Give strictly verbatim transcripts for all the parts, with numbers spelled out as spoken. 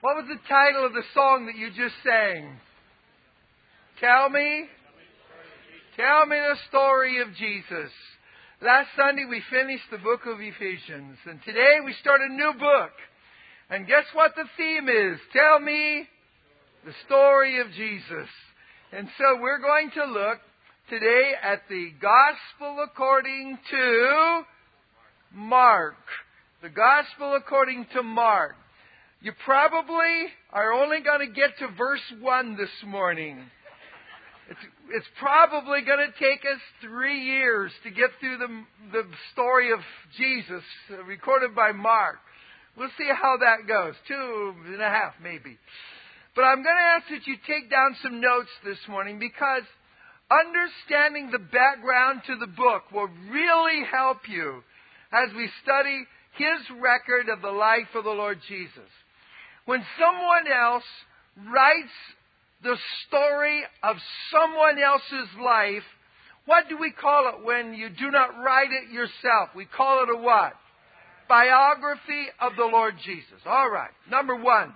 What was the title of the song that you just sang? Tell me. Tell me the story of Jesus. Last Sunday we finished the book of Ephesians. And today we start a new book. And guess what the theme is? Tell me the story of Jesus. And so we're going to look today at the Gospel according to Mark. The Gospel according to Mark. You probably are only going to get to verse one this morning. It's, it's probably going to take us three years to get through the, the story of Jesus uh, recorded by Mark. We'll see how that goes. Two and a half, maybe. But I'm going to ask that you take down some notes this morning because understanding the background to the book will really help you as we study his record of the life of the Lord Jesus. When someone else writes the story of someone else's life, what do we call it when you do not write it yourself? We call it a what? Biography of the Lord Jesus. All right. Number one.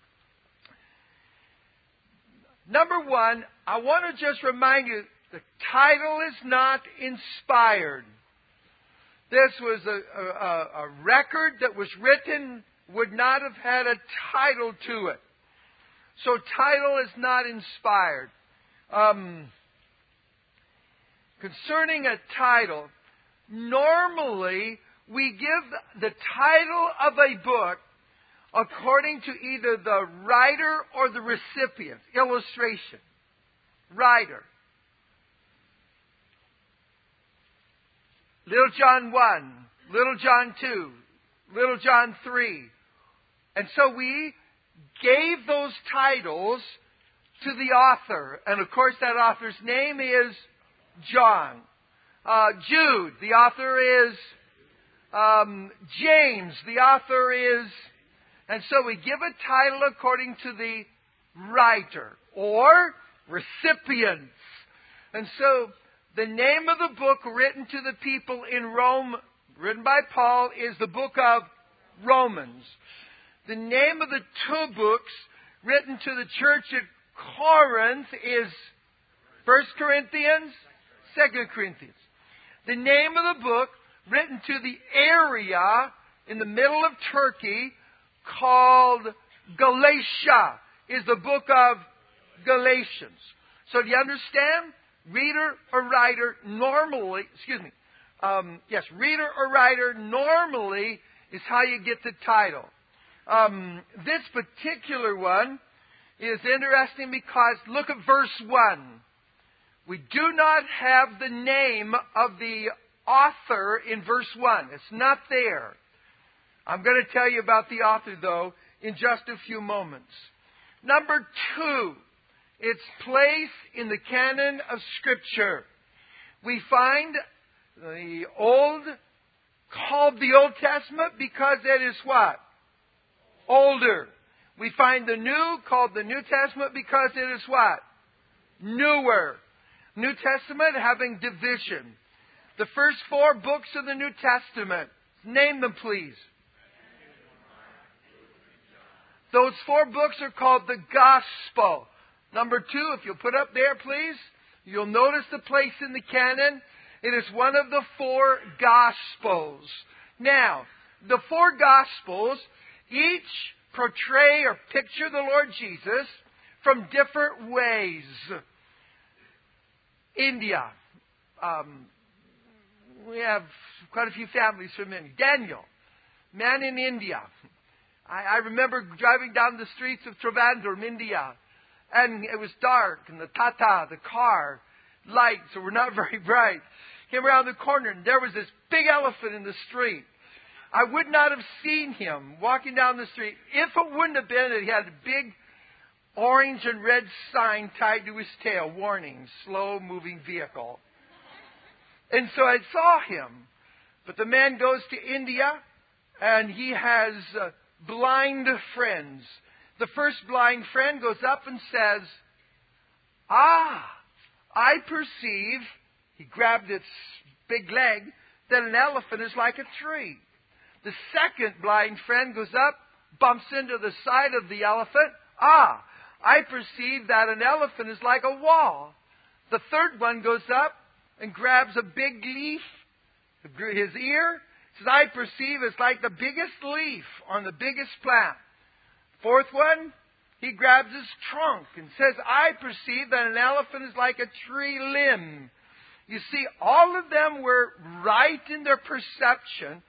Number one, I want to just remind you, the title is not inspired. This was a, a, a record that was written, would not have had a title to it. So title is not inspired. Um, concerning a title, normally we give the title of a book according to either the writer or the recipient. Illustration. Writer. Little John one, Little John two, Little John three. And so we gave those titles to the author. And of course that author's name is John. Uh, Jude, the author is um, James, the author is... And so we give a title according to the writer or recipients. And so the name of the book written to the people in Rome, written by Paul, is the book of Romans. The name of the two books written to the church at Corinth is First Corinthians, Second Corinthians. The name of the book written to the area in the middle of Turkey called Galatia is the book of Galatians. So do you understand? Reader or writer normally, excuse me, um, yes, reader or writer normally is how you get the title. Um, this particular one is interesting because look at verse one. We do not have the name of the author in verse one. It's not there. I'm going to tell you about the author, though, in just a few moments. Number two, its place in the canon of Scripture. We find the Old, called the Old Testament because it is what? Older. We find the New, called the New Testament because it is what? Newer. New Testament having division. The first four books of the New Testament. Name them, please. Those four books are called the Gospel. Number two, if you'll put up there, please, you'll notice the place in the canon. It is one of the four Gospels. Now, the four Gospels, each portray or picture the Lord Jesus from different ways. India. Um, we have quite a few families from India. Daniel, man in India. I, I remember driving down the streets of Trivandrum, India, and it was dark, and the Tata, the car, lights were not very bright. Came around the corner, and there was this big elephant in the street. I would not have seen him walking down the street if it wouldn't have been that he had a big orange and red sign tied to his tail, warning, slow-moving vehicle. And so I saw him. But the man goes to India, and he has uh, blind friends. The first blind friend goes up and says, "Ah, I perceive," he grabbed its big leg, "that an elephant is like a tree." The second blind friend goes up, bumps into the side of the elephant. Ah, I perceive that an elephant is like a wall. The third one goes up and grabs a big leaf, his ear. Says, I perceive it's like the biggest leaf on the biggest plant. Fourth one, he grabs his trunk and says, I perceive that an elephant is like a tree limb. You see, all of them were right in their perception.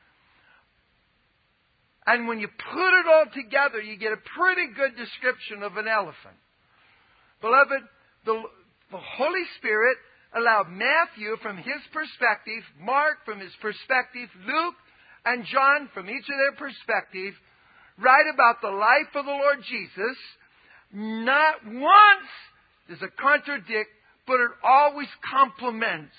And when you put it all together, you get a pretty good description of an elephant. Beloved, the, the Holy Spirit allowed Matthew from his perspective, Mark from his perspective, Luke and John from each of their perspective, write about the life of the Lord Jesus. Not once does it contradict, but it always complements.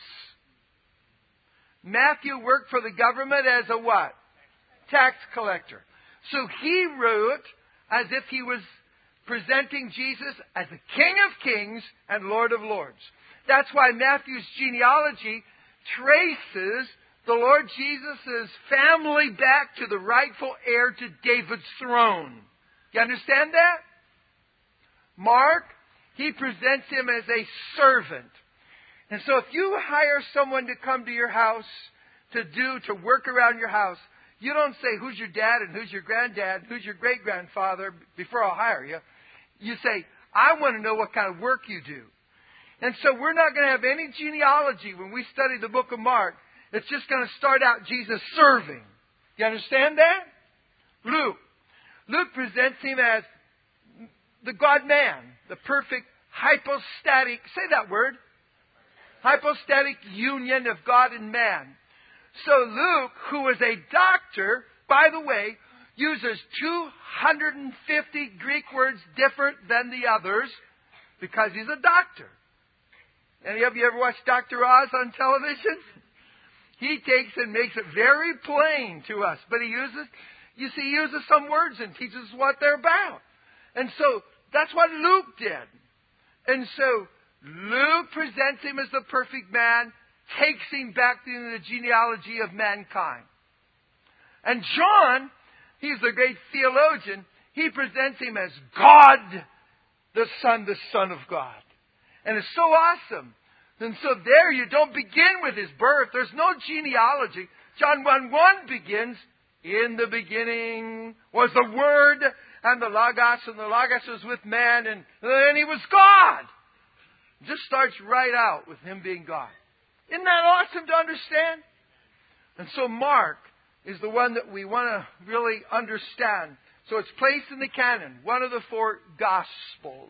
Matthew worked for the government as a what? Tax collector. So he wrote as if he was presenting Jesus as the King of Kings and Lord of Lords. That's why Matthew's genealogy traces the Lord Jesus' family back to the rightful heir to David's throne. You understand that? Mark, he presents him as a servant. And so if you hire someone to come to your house to do, to work around your house, you don't say, who's your dad and who's your granddad and who's your great-grandfather before I'll hire you. You say, I want to know what kind of work you do. And so we're not going to have any genealogy when we study the book of Mark. It's just going to start out Jesus serving. You understand that? Luke. Luke presents him as the God-man, the perfect hypostatic, say that word, hypostatic union of God and man. So Luke, who was a doctor, by the way, uses two hundred fifty Greek words different than the others because he's a doctor. Any of you ever watched Doctor Oz on television? He takes and makes it very plain to us. But he uses, you see, he uses some words and teaches what they're about. And so that's what Luke did. And so Luke presents him as the perfect man, takes him back into the genealogy of mankind. And John, he's the great theologian, he presents him as God, the Son, the Son of God. And it's so awesome. And so there you don't begin with his birth. There's no genealogy. John one one begins, in the beginning was the Word and the Logos, and the Logos was with man, and then he was God. It just starts right out with him being God. Isn't that awesome to understand? And so Mark is the one that we want to really understand. So it's placed in the canon, one of the four Gospels.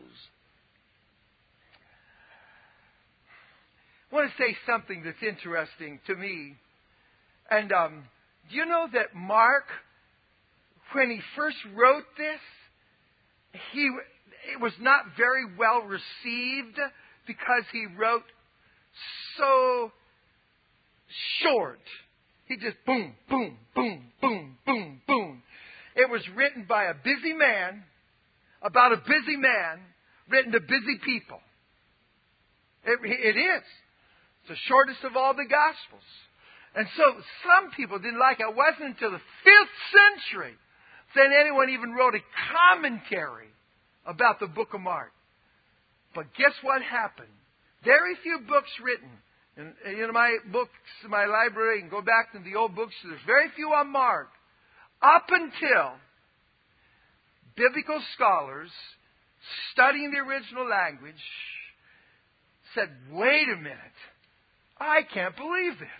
I want to say something that's interesting to me. And um, do you know that Mark, when he first wrote this, he it was not very well received because he wrote so short. He just boom, boom, boom, boom, boom, boom. It was written by a busy man, about a busy man, written to busy people. It, it is. It's the shortest of all the Gospels. And so some people didn't like it. It wasn't until the fifth century that anyone even wrote a commentary about the book of Mark. But guess what happened? Very few books written. And in my books, my library, and go back to the old books, there's very few on Mark. Up until biblical scholars studying the original language said, wait a minute. I can't believe this.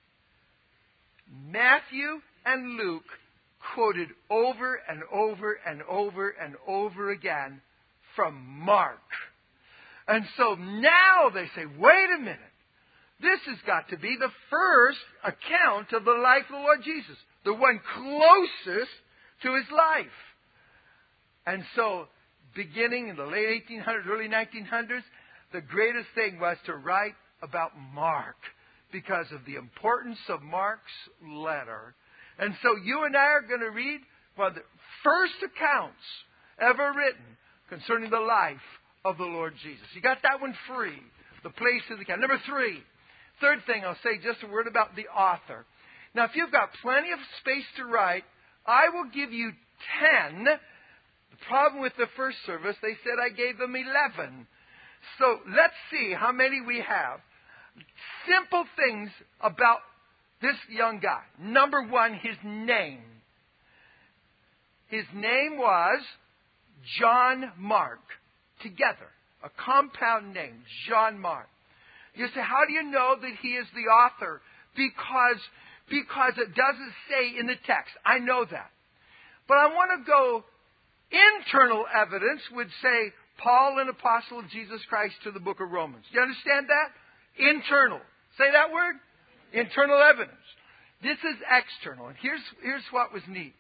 Matthew and Luke quoted over and over and over and over again from Mark. And so now they say, wait a minute. This has got to be the first account of the life of the Lord Jesus. The one closest to his life. And so, beginning in the late eighteen hundreds, early nineteen hundreds, the greatest thing was to write about Mark because of the importance of Mark's letter. And so you and I are going to read one of the first accounts ever written concerning the life of the Lord Jesus. You got that one free. The place of the account. Number three. Third thing, I'll say just a word about the author. Now, if you've got plenty of space to write, I will give you ten. The problem with the first service, they said I gave them eleven. So let's see how many we have. Simple things about this young guy. Number one, his name. His name was John Mark. Together. A compound name. John Mark. You say, how do you know that he is the author? Because, because it doesn't say in the text. I know that. But I want to go, internal evidence would say, Paul, an apostle of Jesus Christ, to the book of Romans. Do you understand that? Internal. Say that word? Internal evidence. This is external. And here's, here's what was neat.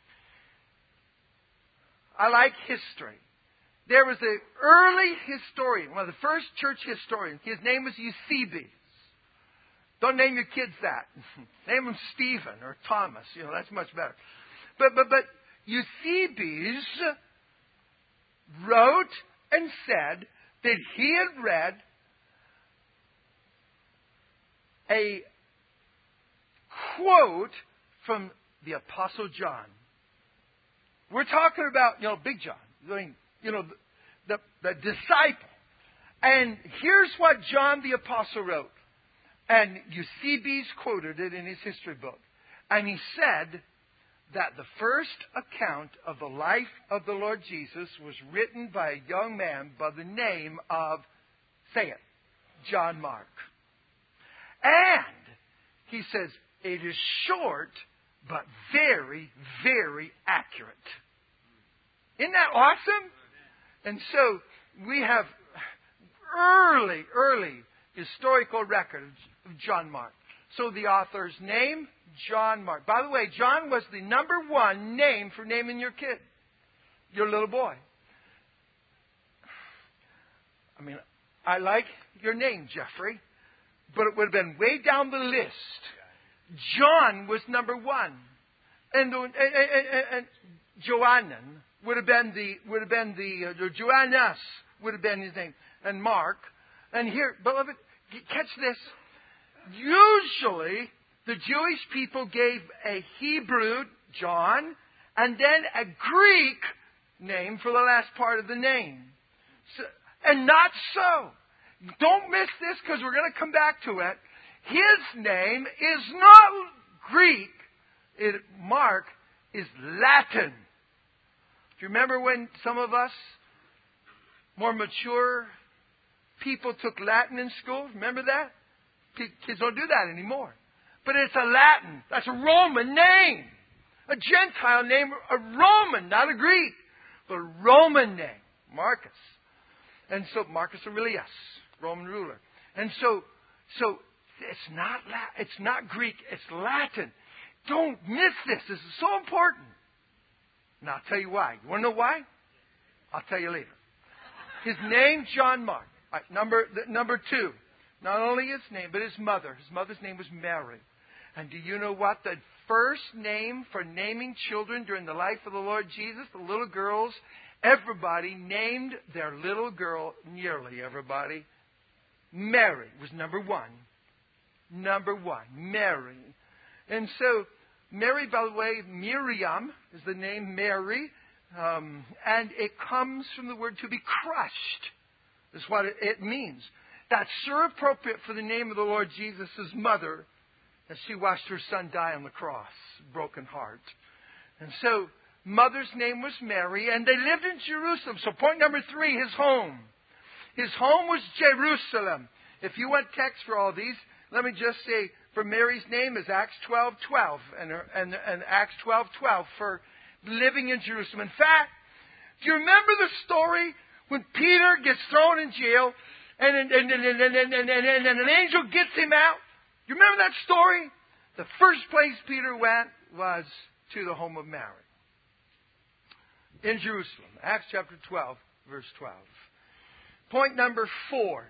I like history. There was an early historian, one of the first church historians. His name was Eusebius. Don't name your kids that. Name him Stephen or Thomas. You know, that's much better. But, but, but Eusebius wrote and said that he had read a quote from the Apostle John. We're talking about, you know, Big John. I mean, you know, the, the, the disciple. And here's what John the Apostle wrote. And Eusebius quoted it in his history book. And he said that the first account of the life of the Lord Jesus was written by a young man by the name of, say it, John Mark. And he says, it is short, but very, very accurate. Isn't that awesome? And so we have early, early historical records of John Mark. So the author's name, John Mark. By the way, John was the number one name for naming your kid, your little boy. I mean, I like your name, Jeffrey, but it would have been way down the list. John was number one, and and, and, and Johannan would have been the would have been the uh, Johannes would have been his name, and Mark. And here, beloved, catch this. Usually, the Jewish people gave a Hebrew, John, and then a Greek name for the last part of the name. So, and not so. Don't miss this because we're going to come back to it. His name is not Greek. It, Mark is Latin. Do you remember when some of us, more mature people, took Latin in school? Remember that? Kids don't do that anymore. But it's a Latin. That's a Roman name. A Gentile name, a Roman, not a Greek, but a Roman name. Marcus. And so, Marcus Aurelius, Roman ruler. And so, so it's not La- it's not Greek, it's Latin. Don't miss this. This is so important. And I'll tell you why. You want to know why? I'll tell you later. His name, John Mark. Right, number, number two. Not only his name, but his mother. His mother's name was Mary. And do you know what the first name for naming children during the life of the Lord Jesus? The little girls, everybody named their little girl, nearly everybody, Mary was number one. Number one, Mary. And so, Mary, by the way, Miriam is the name Mary. Um, and it comes from the word to be crushed. That's what it, it means. That's so appropriate for the name of the Lord Jesus' mother as she watched her son die on the cross, broken heart. And so, mother's name was Mary, and they lived in Jerusalem. So point number three, his home. His home was Jerusalem. If you want text for all these, let me just say, for Mary's name is Acts twelve twelve, and, and, and Acts twelve twelve for living in Jerusalem. In fact, do you remember the story when Peter gets thrown in jail, and, and, and, and, and, and, and, and, and an angel gets him out? You remember that story? The first place Peter went was to the home of Mary in Jerusalem. Acts chapter twelve, verse twelve. Point number four.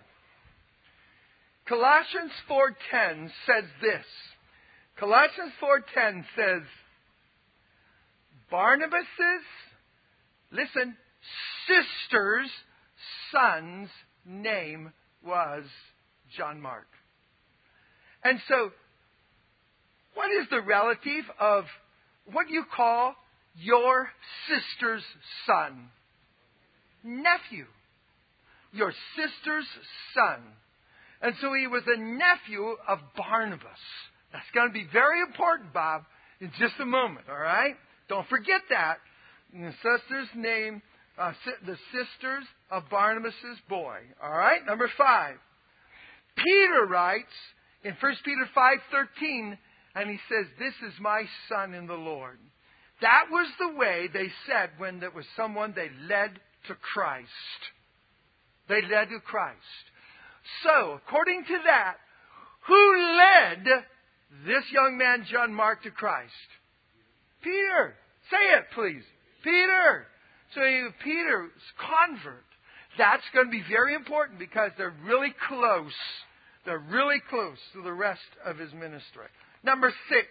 Colossians four ten says this. Colossians four ten says, Barnabas's, listen, sister's son's name was John Mark. And so, what is the relative of what you call your sister's son. Nephew. Your sister's son. And so he was a nephew of Barnabas. That's going to be very important, Bob, in just a moment, all right? Don't forget that. And the sister's name, uh, the sisters of Barnabas' boy. All right, number five. Peter writes in First Peter five thirteen, and he says, "This is my son in the Lord." That was the way they said when there was someone they led to Christ. They led to Christ. So, according to that, who led this young man, John Mark, to Christ? Peter. Say it, please. Peter. So Peter's convert. That's going to be very important because they're really close. They're really close to the rest of his ministry. Number six.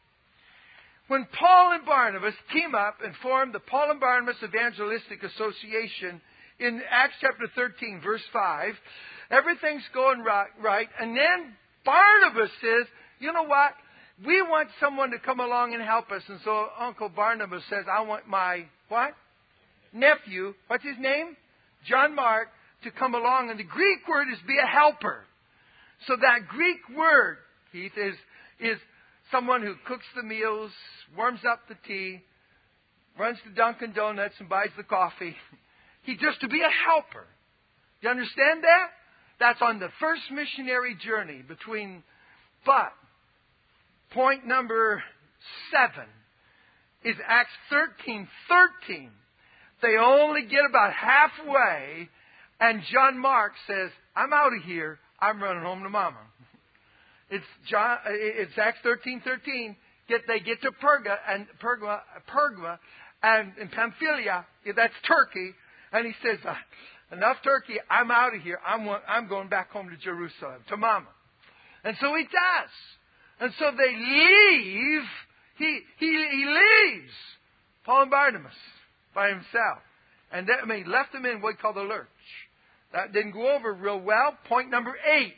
When Paul and Barnabas team up and form the Paul and Barnabas Evangelistic Association in Acts chapter thirteen, verse five, everything's going right, right. And then Barnabas says, you know what? We want someone to come along and help us. And so Uncle Barnabas says, I want my, what? Nephew, what's his name? John Mark, to come along. And the Greek word is be a helper. So that Greek word, Keith, is, is someone who cooks the meals, warms up the tea, runs to Dunkin' Donuts and buys the coffee. He just to be a helper. You understand that? That's on the first missionary journey between, but point number seven is Acts thirteen thirteen. They only get about halfway, and John Mark says, I'm out of here. I'm running home to Mama. It's John. It's Acts thirteen thirteen. Get they get to Perga and Perga, Perga, and in Pamphylia. That's Turkey. And he says, uh, enough Turkey. I'm out of here. I'm I'm going back home to Jerusalem to Mama. And so he does. And so they leave. He he he leaves Paul and Barnabas by himself, and that, I mean, he left them in what we call the lurch. That didn't go over real well. Point number eight.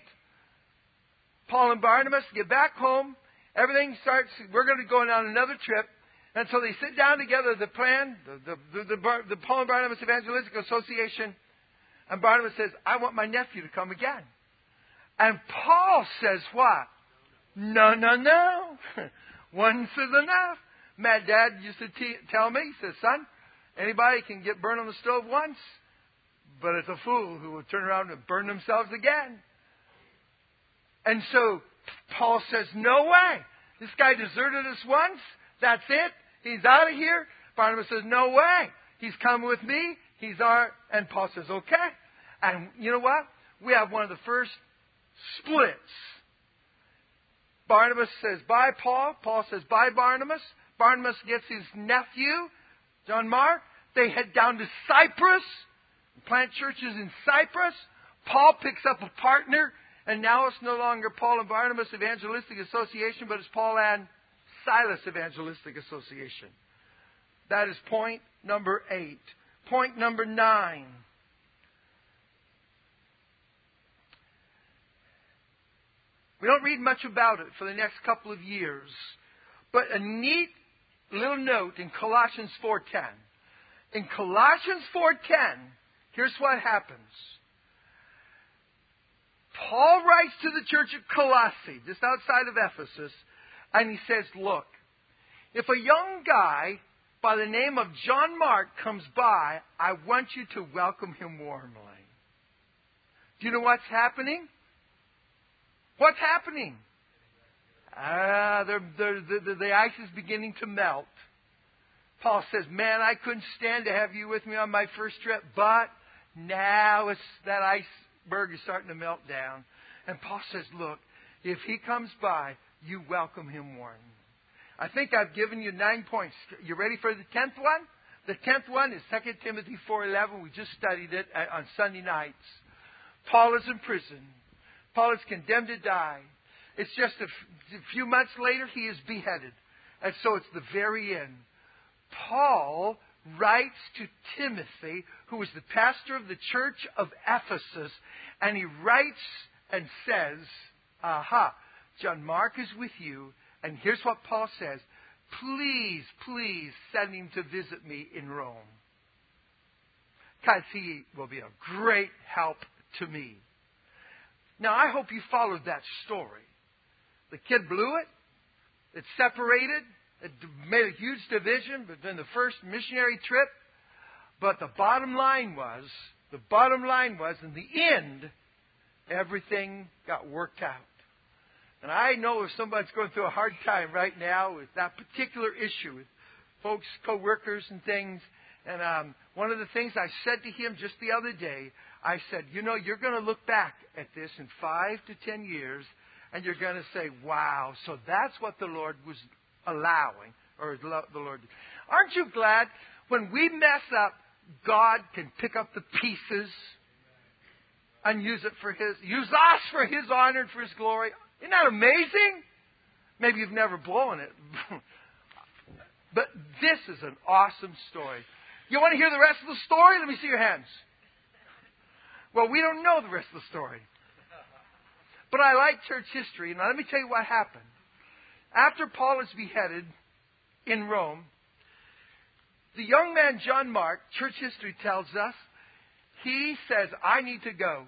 Paul and Barnabas get back home. Everything starts. We're going to go on another trip. And so they sit down together, the plan, the, the, the, the, the Paul and Barnabas Evangelistic Association. And Barnabas says, I want my nephew to come again. And Paul says what? No, no, no. Once is enough. My dad used to te- tell me, he says, son, anybody can get burned on the stove once, but it's a fool who will turn around and burn themselves again. And so Paul says, no way. This guy deserted us once. That's it. He's out of here. Barnabas says, no way. He's coming with me. He's our... And Paul says, okay. And you know what? We have one of the first splits. Barnabas says, bye, Paul. Paul says, bye, Barnabas. Barnabas gets his nephew, John Mark. They head down to Cyprus, plant churches in Cyprus. Paul picks up a partner, and now it's no longer Paul and Barnabas Evangelistic Association, but it's Paul and Silas Evangelistic Association. That is point number eight. Point number nine. We don't read much about it for the next couple of years. But a neat little note in Colossians four ten. In Colossians four ten, here's what happens. Paul writes to the church at Colossae, just outside of Ephesus, and he says, look, if a young guy by the name of John Mark comes by, I want you to welcome him warmly. Do you know what's happening? What's happening? Ah, they're, they're, the, the ice is beginning to melt. Paul says, man, I couldn't stand to have you with me on my first trip, but now it's, that iceberg is starting to melt down. And Paul says, look, if he comes by, you welcome him warmly. I think I've given you nine points. You ready for the tenth one? The tenth one is Second Timothy four eleven. We just studied it on Sunday nights. Paul is in prison. Paul is condemned to die. It's just a, f- a few months later, he is beheaded. And so it's the very end. Paul writes to Timothy, who is the pastor of the church of Ephesus, and he writes and says, aha, John Mark is with you. And here's what Paul says. please, please send him to visit me in Rome. Because he will be a great help to me. Now, I hope you followed that story. The kid blew it. It separated. It made a huge division between the first missionary trip. But the bottom line was, the bottom line was, in the end, everything got worked out. And I know if somebody's going through a hard time right now with that particular issue, with folks, co-workers and things, and um, one of the things I said to him just the other day, I said, you know, you're going to look back at this in five to ten years, and you're going to say, wow, so that's what the Lord was allowing, or the Lord. Aren't you glad when we mess up, God can pick up the pieces and use it for His, use us for His honor and for His glory? Isn't that amazing? Maybe you've never blown it. But this is an awesome story. You want to hear the rest of the story? Let me see your hands. Well, we don't know the rest of the story. But I like church history. Now, let me tell you what happened. After Paul is beheaded in Rome, the young man John Mark, church history tells us, he says, I need to go.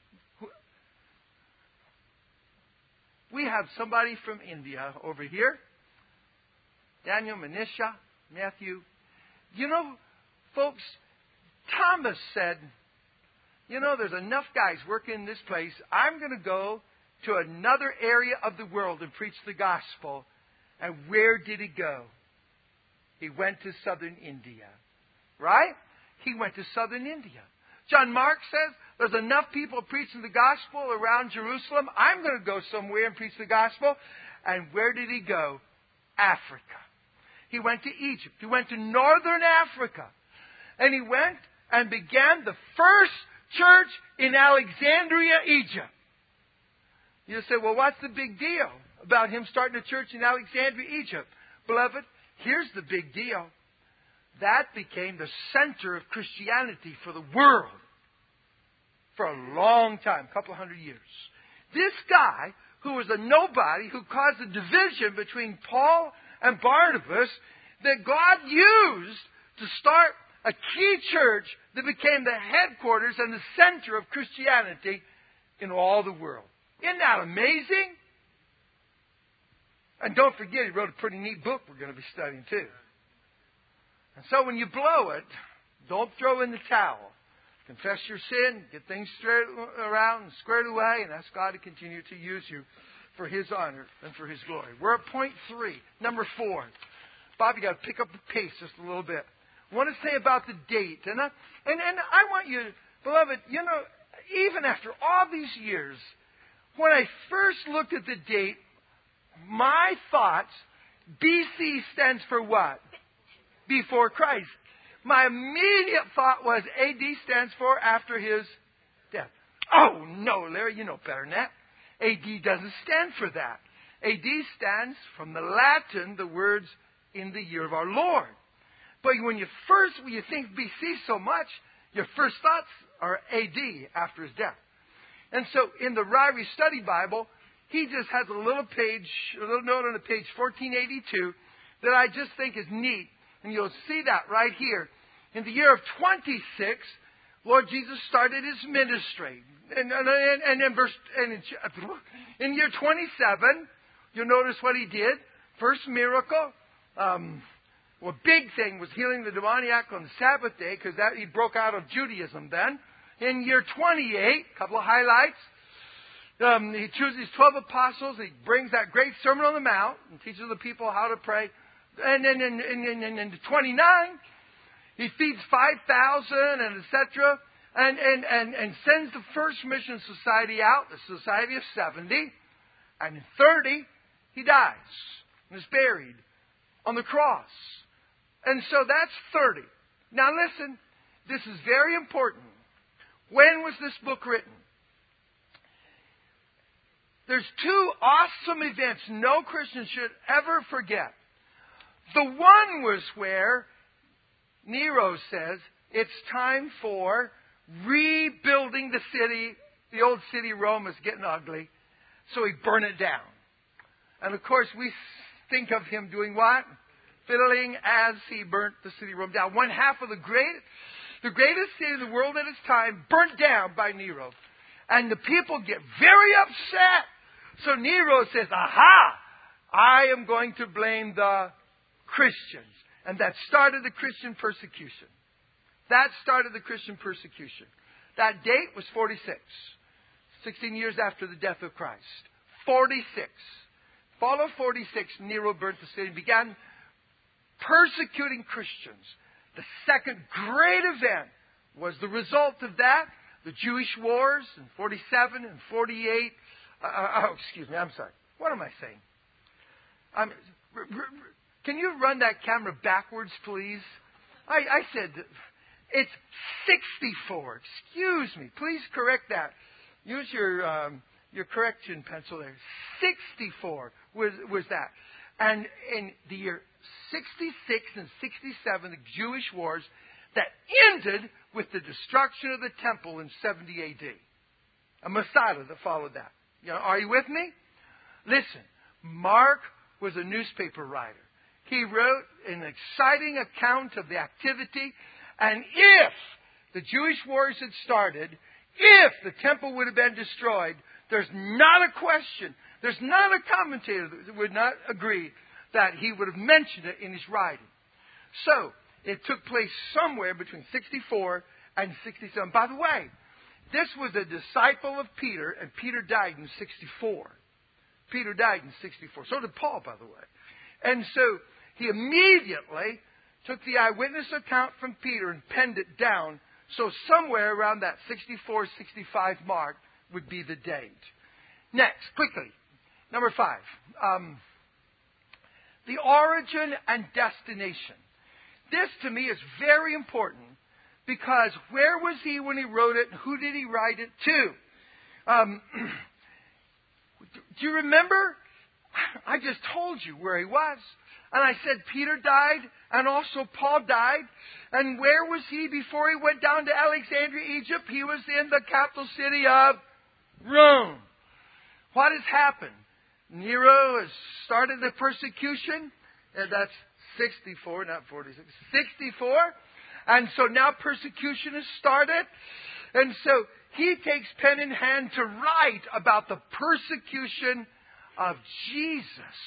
We have somebody from India over here. Daniel, Manisha, Matthew. You know, folks, Thomas said, you know, there's enough guys working in this place. I'm going to go to another area of the world and preach the gospel. And where did he go? He went to southern India. Right? He went to southern India. John Mark says, there's enough people preaching the gospel around Jerusalem. I'm going to go somewhere and preach the gospel. And where did he go? Africa. He went to Egypt. He went to northern Africa. And he went and began the first church in Alexandria, Egypt. You say, well, what's the big deal about him starting a church in Alexandria, Egypt? Beloved, here's the big deal. That became the center of Christianity for the world for a long time, a couple of hundred years. This guy, who was a nobody, who caused a division between Paul and Barnabas, that God used to start a key church that became the headquarters and the center of Christianity in all the world. Isn't that amazing? And don't forget, he wrote a pretty neat book we're going to be studying too. And so when you blow it, don't throw in the towel. Confess your sin, get things straight around and squared away, and ask God to continue to use you for His honor and for His glory. We're at point three, number four. Bob, you got to pick up the pace just a little bit. I want to say about the date. And I, and, and I want you, beloved, you know, even after all these years, when I first looked at the date, my thoughts, B C stands for what? Before Christ. My immediate thought was A D stands for after His death. Oh, no, Larry, you know better than that. A D doesn't stand for that. A D stands from the Latin, the words in the year of our Lord. But when you first, when you think B C so much, your first thoughts are A D, after His death. And so in the Ryrie Study Bible, he just has a little page, a little note on the page fourteen eighty-two that I just think is neat. And you'll see that right here. In the year of twenty-six, Lord Jesus started His ministry. And, and, and, in, verse, and in, in year twenty-seven, you'll notice what He did. First miracle, um, well, big thing was healing the demoniac on the Sabbath day, because that he broke out of Judaism then. In year twenty-eight, a couple of highlights. Um, he chooses twelve apostles. He brings that great Sermon on the Mount and teaches the people how to pray. And then in, in, in, in twenty-nine, he feeds five thousand and et cetera. And, and, and, and sends the first mission society out, the Society of seventy. And in thirty, he dies and is buried on the cross. And so that's thirty. Now listen, this is very important. When was this book written? There's two awesome events no Christian should ever forget. The one was where Nero says it's time for rebuilding the city. The old city Rome is getting ugly. So he burned it down. And of course we think of him doing what? fiddling as he burnt the city of Rome down. One half of the great, the greatest city in the world at its time burnt down by Nero. And the people get very upset. So Nero says, aha, I am going to blame the Christians. And that started the Christian persecution. That started the Christian persecution. That date was forty-six. sixteen years after the death of Christ. forty-six. Fall of forty-six, Nero burnt the city and began persecuting Christians. The second great event was the result of that. The Jewish wars in forty-seven and forty-eight. Uh, oh, excuse me, I'm sorry. What am I saying? Um, r- r- can you run that camera backwards, please? I, I said it's sixty-four. Excuse me. Please correct that. Use your um, your correction pencil there. sixty-four was, was that. And in the year sixty-six and sixty-seven, the Jewish wars that ended with the destruction of the temple in seventy A D. A Masada that followed that. You know, are you with me? Listen, Mark was a newspaper writer. He wrote an exciting account of the activity. And if the Jewish wars had started, if the temple would have been destroyed, there's not a question, there's not a commentator that would not agree that he would have mentioned it in his writing. So, it took place somewhere between sixty-four and sixty-seven. By the way, this was a disciple of Peter, and Peter died in sixty-four. Peter died in sixty-four. So did Paul, by the way. And so, he immediately took the eyewitness account from Peter and penned it down. So somewhere around that sixty-four, sixty-five mark would be the date. Next, quickly, number five. Um, the origin and destination. This, to me, is very important because where was he when he wrote it and who did he write it to? Um, do you remember? I just told you where he was. And I said Peter died and also Paul died. And where was he before he went down to Alexandria, Egypt? He was in the capital city of Rome. What has happened? Nero has started the persecution. And that's sixty-four, not forty-six. sixty-four. And so now persecution has started. And so he takes pen in hand to write about the persecution of Jesus.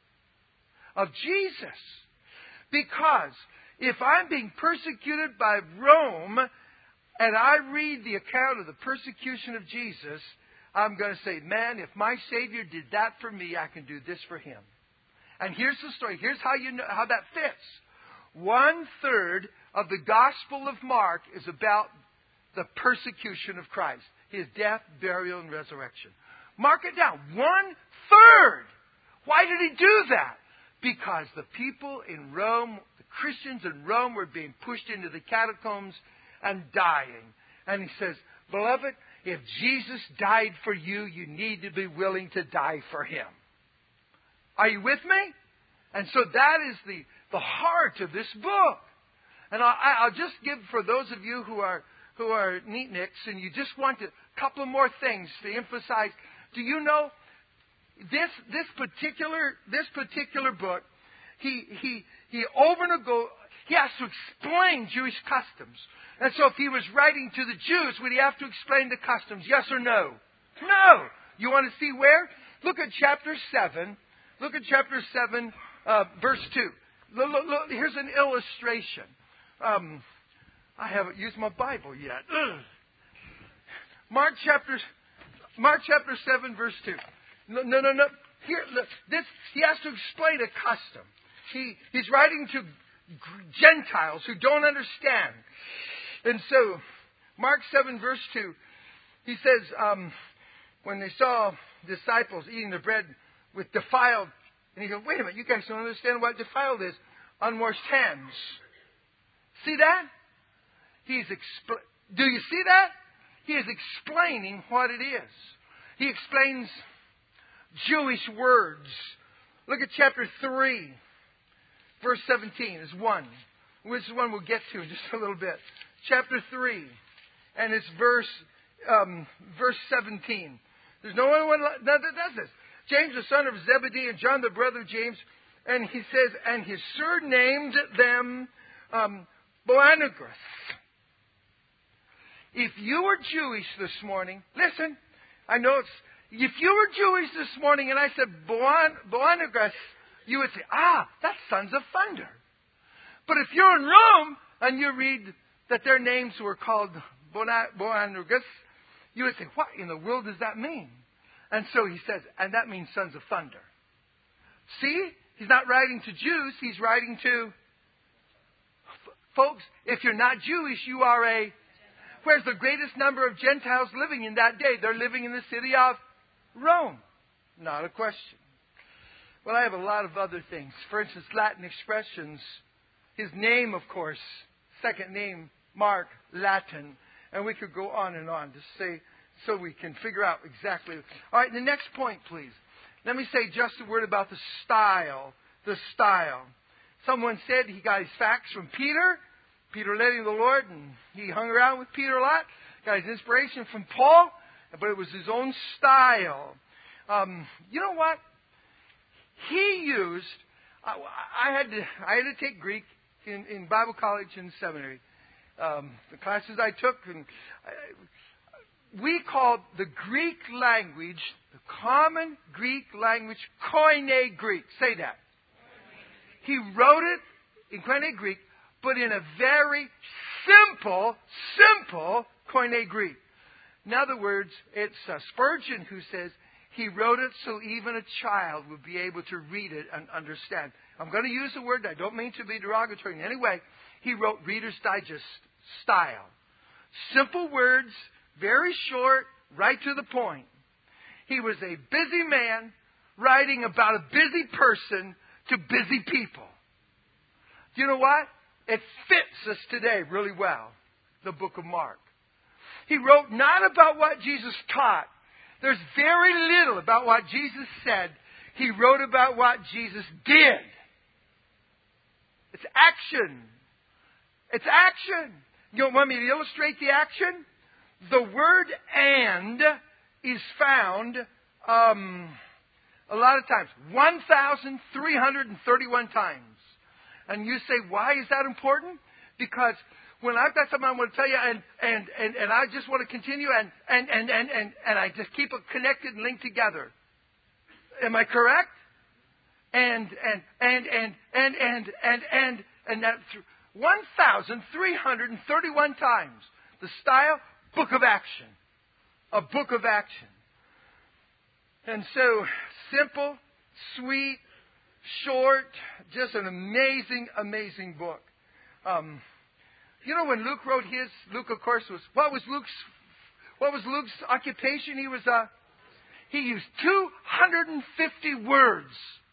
Of Jesus. Because if I'm being persecuted by Rome and I read the account of the persecution of Jesus, I'm going to say, man, if my Savior did that for me, I can do this for Him. And here's the story. Here's how you know how that fits. One third of the Gospel of Mark is about the persecution of Christ. His death, burial, and resurrection. Mark it down. One third. Why did he do that? Because the people in Rome, the Christians in Rome, were being pushed into the catacombs and dying. And he says, beloved, if Jesus died for you, you need to be willing to die for Him. Are you with me? And so that is the, the heart of this book. And I'll, I'll just give, for those of you who are who are neatniks, and you just want a couple of more things to emphasize. Do you know this this particular this particular book? He he he over and go. He has to explain Jewish customs. And so, if he was writing to the Jews, would he have to explain the customs? Yes or no? No. You want to see where? Look at chapter seven. Look at chapter seven, uh, verse two. Look, look, look, here's an illustration. Um, I haven't used my Bible yet. Ugh. Mark chapter, Mark chapter seven, verse two. No, no, no, no. Here, look, this he has to explain a custom. He he's writing to Gentiles who don't understand, and so Mark seven, verse two. He says, um, when they saw disciples eating the bread with defiled, and he goes, wait a minute, you guys don't understand what defiled is. Unwashed hands. See that? He's expl- Do you see that? He is explaining what it is. He explains Jewish words. Look at chapter three, verse seventeen is one. Which is one we'll get to in just a little bit. Chapter three, and it's verse um, verse seventeen. There's no one that does this. James, the son of Zebedee, and John, the brother of James, And he says, and he surnamed them um, Boanerges. If you were Jewish this morning, listen, I know it's, if you were Jewish this morning and I said Boan, Boanerges, you would say, ah, that's Sons of Thunder. But if you're in Rome and you read that their names were called Boanerges, you would say, what in the world does that mean? And so he says, and that means Sons of Thunder. See? He's not writing to Jews. He's writing to... Folks, if you're not Jewish, you are a... Where's the greatest number of Gentiles living in that day? They're living in the city of Rome. Not a question. Well, I have a lot of other things. For instance, Latin expressions. His name, of course, second name, Mark, Latin. And we could go on and on to say, so we can figure out exactly. All right, the next point, please. Let me say just a word about the style. The style. Someone said he got his facts from Peter. Peter led him to the Lord, and he hung around with Peter a lot. Got his inspiration from Paul, but it was his own style. Um, you know what? He used. I, I had to. I had to take Greek in, in Bible college and seminary. Um, the classes I took, and I, we called the Greek language, the common Greek language, Koine Greek. Say that. He wrote it in Koine Greek, but in a very simple, simple Koine Greek. In other words, it's uh, Spurgeon who says he wrote it so even a child would be able to read it and understand. I'm going to use a word, I don't mean to be derogatory in any way. He wrote Reader's Digest style. Simple words, very short, right to the point. He was a busy man writing about a busy person to busy people. Do you know what? It fits us today really well, the book of Mark. He wrote not about what Jesus taught. There's very little about what Jesus said. He wrote about what Jesus did. It's action. It's action. You want me to illustrate the action? The word "and" is found um, a lot of times. one thousand three hundred thirty-one times. And you say, why is that important? Because when I've got something I want to tell you and, and, and, and I just want to continue and, and, and, and, and, and I just keep it connected and linked together. Am I correct? And, and, and, and, and, and, and, and, and that one thousand three hundred thirty-one times. The style, book of action. A book of action. And so, simple, sweet, short, just an amazing, amazing book. Um, you know, when Luke wrote his, Luke, of course, was what was Luke's what was Luke's occupation? He was a uh, he used two hundred fifty words,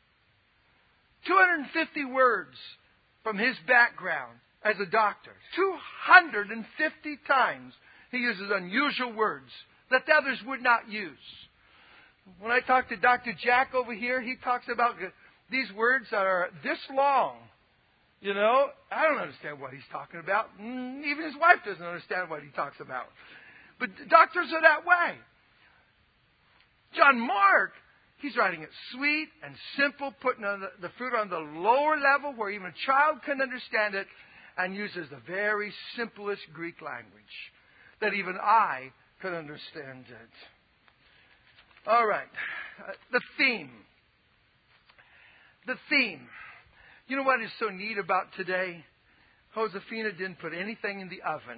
two hundred fifty words from his background as a doctor. Two hundred fifty times he uses unusual words that the others would not use. When I talk to Doctor Jack over here, he talks about these words that are this long. You know, I don't understand what he's talking about. Even his wife doesn't understand what he talks about. But doctors are that way. John Mark, he's writing it sweet and simple, putting on the, the fruit on the lower level where even a child can understand it, and uses the very simplest Greek language that even I could understand it. All right. Uh, the theme. The theme. You know what is so neat about today? Josefina didn't put anything in the oven.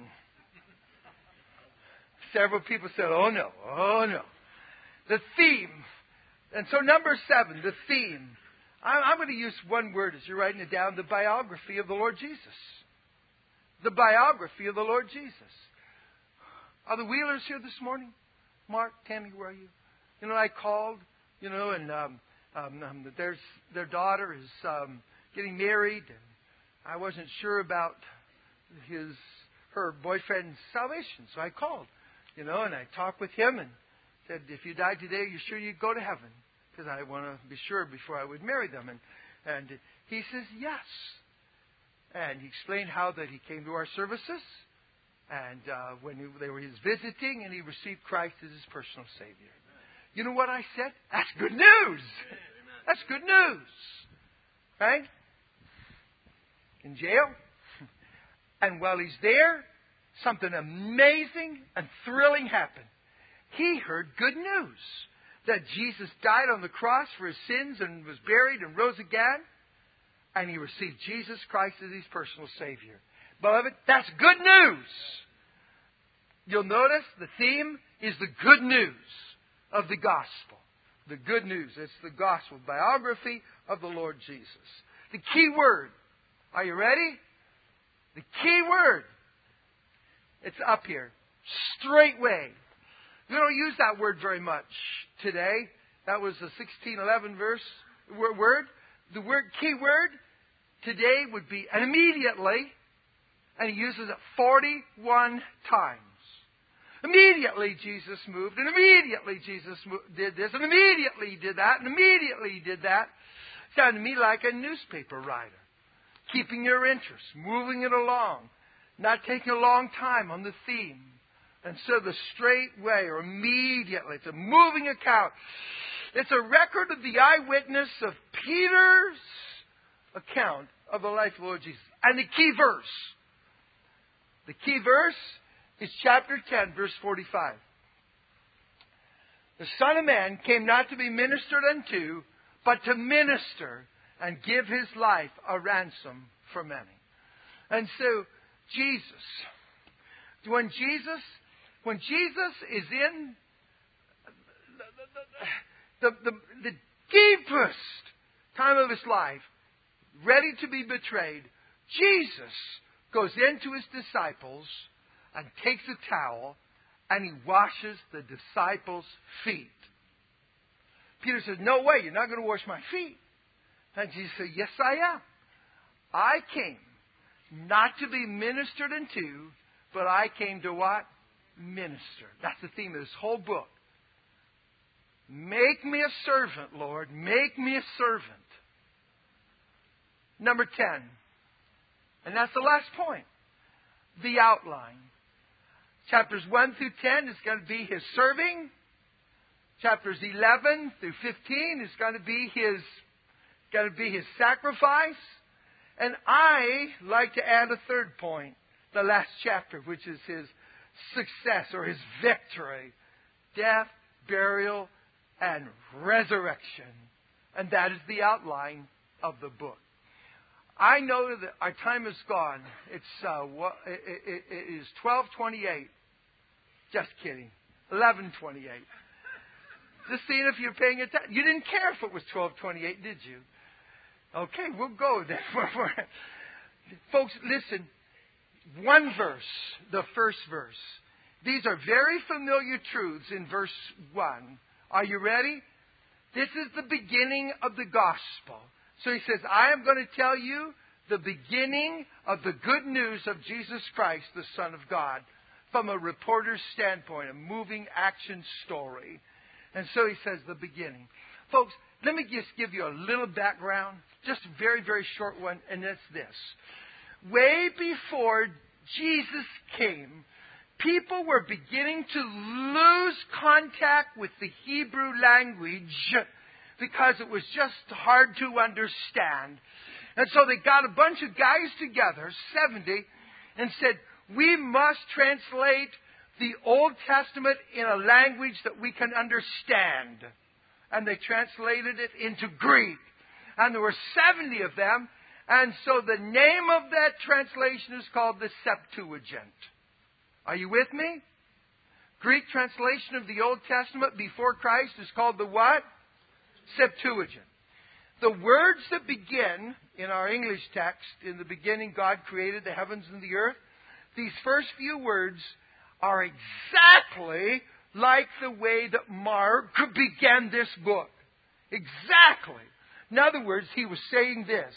Several people said, oh no, oh no. The theme. And so number seven, the theme. I'm, I'm going to use one word as you're writing it down, the biography of the Lord Jesus. The biography of the Lord Jesus. Are the Wheelers here this morning? Mark, Tammy, where are you? You know, I called, you know, and um, um, um, there's their daughter is um, getting married. And I wasn't sure about his her boyfriend's salvation, so I called, you know, and I talked with him and said, if you died today, are you sure you'd go to heaven? Because I want to be sure before I would marry them. And and he says, yes. And he explained how that he came to our services and uh, when he, they were his visiting and he received Christ as his personal Savior. You know what I said? That's good news. That's good news. right? In jail. And while he's there, something amazing and thrilling happened. He heard good news that Jesus died on the cross for his sins and was buried and rose again. And he received Jesus Christ as his personal Savior. Beloved, that's good news. You'll notice the theme is the good news of the gospel. The good news. It's the gospel biography of the Lord Jesus. The key word. Are you ready? The key word. It's up here. Straightway. We don't use that word very much today. That was the sixteen eleven verse word. The word key word today would be and immediately. And he uses it forty-one times. Immediately Jesus moved, and immediately Jesus did this, and immediately he did that, and immediately he did that. Sounded to me like a newspaper writer. Keeping your interest, moving it along, not taking a long time on the theme. And so the straight way, or immediately, it's a moving account. It's a record of the eyewitness of Peter's account of the life of the Lord Jesus. And the key verse. The key verse is chapter ten, verse forty-five. The Son of Man came not to be ministered unto, but to minister and give his life a ransom for many. And so, Jesus, when Jesus, when Jesus is in the, the, the, the deepest time of his life, ready to be betrayed, Jesus goes into his disciples and takes a towel and he washes the disciples' feet. Peter says, no way, you're not going to wash my feet. And Jesus said, yes, I am. I came not to be ministered unto, but I came to what? Minister. That's the theme of this whole book. Make me a servant, Lord. Make me a servant. Number ten. And that's the last point. The outline. Chapters one through ten is going to be his serving. Chapters eleven through fifteen is going to be his, going to be his sacrifice. And I like to add a third point, the last chapter, which is his success or his victory. Death, burial, and resurrection. And that is the outline of the book. I know that our time is gone. It's uh, it, it, it is twelve twenty-eight. Just kidding. eleven twenty-eight. Just seeing if you're paying attention. You didn't care if it was twelve twenty-eight, did you? Okay, we'll go then. Folks, listen. One verse, the first verse. These are very familiar truths in verse one. Are you ready? This is the beginning of the gospel. So he says, I am going to tell you the beginning of the good news of Jesus Christ, the Son of God, from a reporter's standpoint, a moving action story. And so he says the beginning. Folks, let me just give you a little background, just a very, very short one, and it's this. Way before Jesus came, people were beginning to lose contact with the Hebrew language because it was just hard to understand. And so they got a bunch of guys together, seventy, and said, we must translate the Old Testament in a language that we can understand. And they translated it into Greek. And there were seventy of them. And so the name of that translation is called the Septuagint. Are you with me? Greek translation of the Old Testament before Christ is called the what? Septuagint. The words that begin in our English text, in the beginning God created the heavens and the earth, these first few words are exactly like the way that Mark began this book. Exactly. In other words, he was saying this.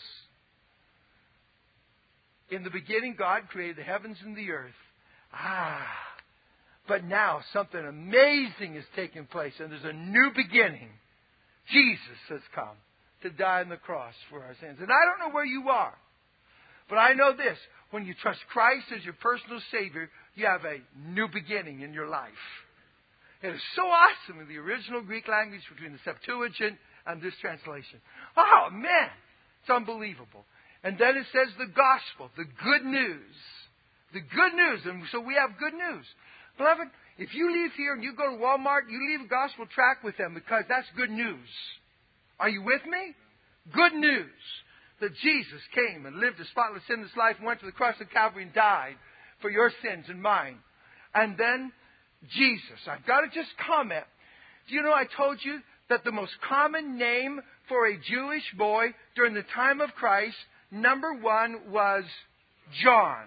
In the beginning God created the heavens and the earth. Ah, but now something amazing is taking place and there's a new beginning. Jesus has come to die on the cross for our sins. And I don't know where you are, but I know this. When you trust Christ as your personal Savior, you have a new beginning in your life. It is so awesome in the original Greek language between the Septuagint and this translation. Oh, man. It's unbelievable. And then it says the gospel, the good news. The good news. And so we have good news. Beloved, if you leave here and you go to Walmart, you leave a gospel tract with them because that's good news. Are you with me? Good news. That Jesus came and lived a spotless, sinless life and went to the cross of Calvary and died for your sins and mine. And then Jesus. I've got to just comment. Do you know I told you that the most common name for a Jewish boy during the time of Christ, number one was John.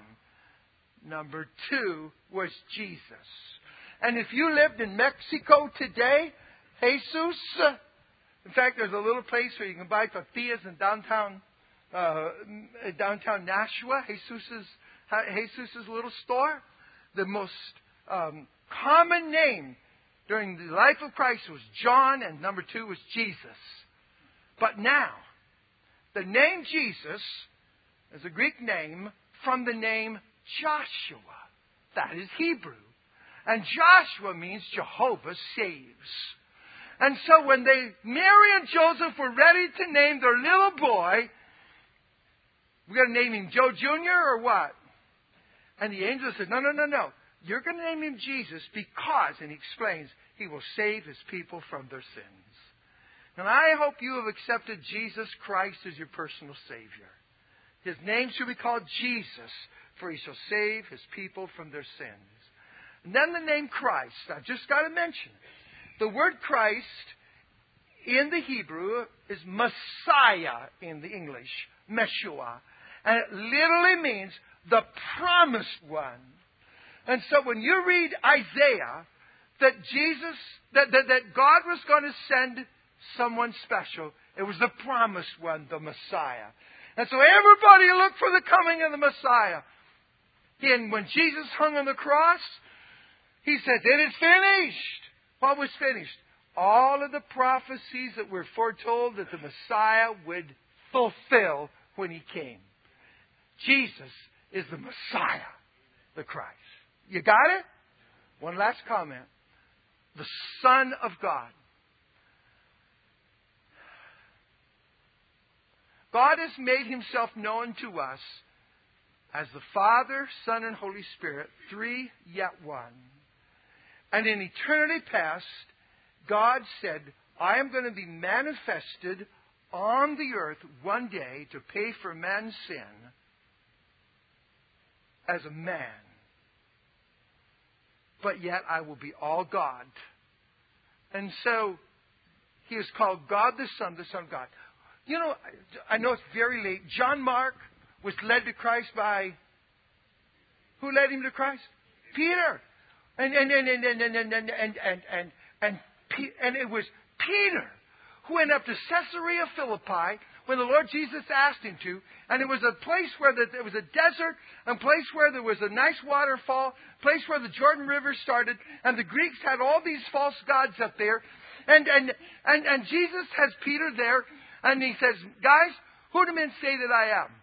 Number two was Jesus. And if you lived in Mexico today, Jesus, in fact, there's a little place where you can buy tortillas in downtown uh, downtown Nashua, Jesus's, Jesus's little store. The most um, common name during the life of Christ was John, and number two was Jesus. But now, the name Jesus is a Greek name from the name Joshua. That is Hebrew. And Joshua means Jehovah saves. And so when they, Mary and Joseph were ready to name their little boy, we're going to name him Joe Junior or what? And the angel said, no, no, no, no. You're going to name him Jesus because, and he explains, he will save his people from their sins. And I hope you have accepted Jesus Christ as your personal Savior. His name should be called Jesus, for he shall save his people from their sins. And then the name Christ. I've just got to mention it. The word Christ in the Hebrew is Messiah in the English, Meshua. And it literally means the promised one. And so when you read Isaiah, that Jesus, that, that, that God was going to send someone special, it was the promised one, the Messiah. And so everybody looked for the coming of the Messiah. And when Jesus hung on the cross, he said, it is finished. What was finished? All of the prophecies that were foretold that the Messiah would fulfill when he came. Jesus is the Messiah, the Christ. You got it? One last comment. The Son of God. God has made himself known to us as the Father, Son, and Holy Spirit, three yet one. And in eternity past, God said, I am going to be manifested on the earth one day to pay for man's sin as a man. But yet I will be all God. And so he is called God the Son, the Son of God. You know, I know it's very late. John Mark was led to Christ by... Who led him to Christ? Peter. And and and and and and and and and and, and, and, and it was Peter who went up to Caesarea Philippi when the Lord Jesus asked him to. And it was a place where the, there was a desert, a place where there was a nice waterfall, a place where the Jordan River started. And the Greeks had all these false gods up there. And and and, and Jesus has Peter there. And he says, guys, who do men say that I am?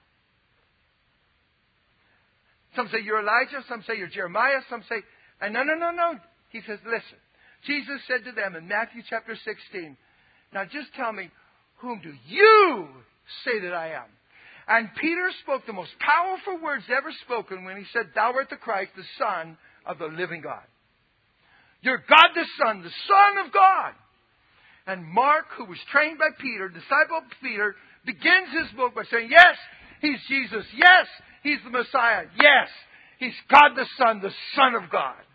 Some say you're Elijah. Some say you're Jeremiah. Some say... And no, no, no, no. He says, listen. Jesus said to them in Matthew chapter sixteen, now just tell me, whom do you say that I am? And Peter spoke the most powerful words ever spoken when he said, thou art the Christ, the Son of the living God. You're God the Son, the Son of God. And Mark, who was trained by Peter, disciple of Peter, begins his book by saying, yes, he's Jesus. Yes, he's the Messiah. Yes, he's God the Son, the Son of God.